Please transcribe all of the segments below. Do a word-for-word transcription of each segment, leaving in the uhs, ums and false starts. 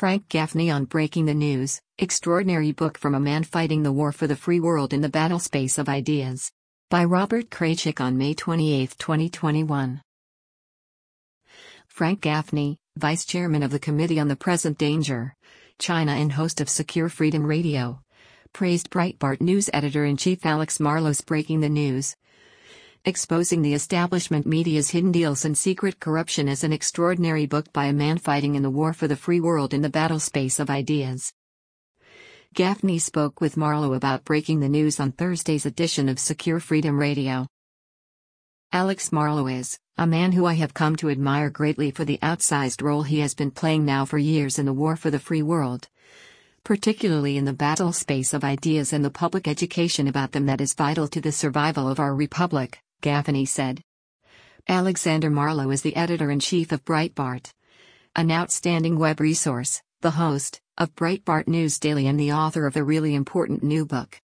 Frank Gaffney on Breaking the News, Extraordinary Book from a Man Fighting the War for the Free World in the Battlespace of Ideas. By Robert Kraychik on May twenty-eighth, twenty twenty-one. Frank Gaffney, Vice Chairman of the Committee on the Present Danger, China and host of Secure Freedom Radio, praised Breitbart News Editor-in-Chief Alex Marlow's Breaking the News, Exposing the Establishment Media's Hidden Deals and Secret Corruption as an extraordinary book by a man fighting in the war for the free world in the battlespace of ideas. Gaffney spoke with Marlow about Breaking the News on Thursday's edition of Secure Freedom Radio. Alex Marlow is a man who I have come to admire greatly for the outsized role he has been playing now for years in the war for the free world, particularly in the battle space of ideas and the public education about them that is vital to the survival of our republic, Gaffney said. Alexander Marlow is the editor-in-chief of Breitbart, an outstanding web resource, the host of Breitbart News Daily and the author of a really important new book.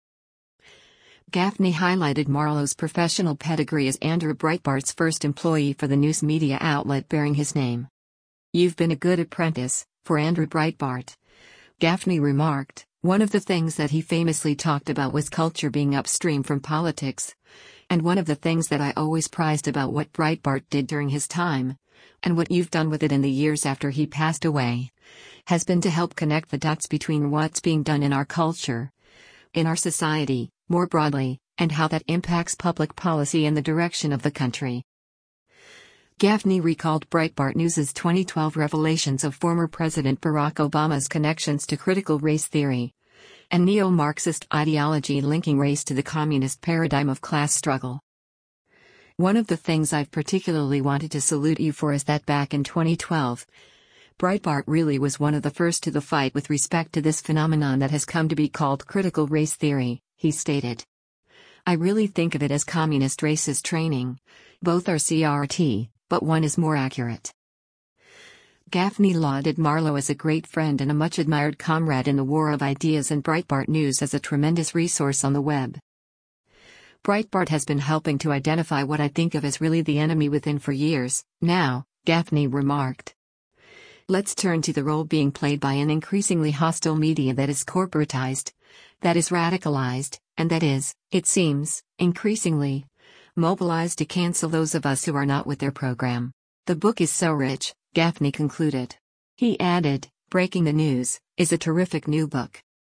Gaffney highlighted Marlow's professional pedigree as Andrew Breitbart's first employee for the news media outlet bearing his name. "You've been a good apprentice for Andrew Breitbart," Gaffney remarked. One of the things that he famously talked about was culture being upstream from politics. And one of the things that I always prized about what Breitbart did during his time, and what you've done with it in the years after he passed away, has been to help connect the dots between what's being done in our culture, in our society, more broadly, and how that impacts public policy and the direction of the country. Gaffney recalled Breitbart News's twenty twelve revelations of former President Barack Obama's connections to critical race theory and neo-Marxist ideology linking race to the communist paradigm of class struggle. "One of the things I've particularly wanted to salute you for is that back in twenty twelve, Breitbart really was one of the first to the fight with respect to this phenomenon that has come to be called critical race theory," he stated. "I really think of it as communist racist training. Both are C R T, but one is more accurate." Gaffney lauded Marlow as a great friend and a much-admired comrade in the war of ideas and Breitbart News as a tremendous resource on the web. "Breitbart has been helping to identify what I think of as really the enemy within for years now," Gaffney remarked. "Let's turn to the role being played by an increasingly hostile media that is corporatized, that is radicalized, and that is, it seems, increasingly mobilized to cancel those of us who are not with their program. The book is so rich," Gaffney concluded. He added, "Breaking the News is a terrific new book.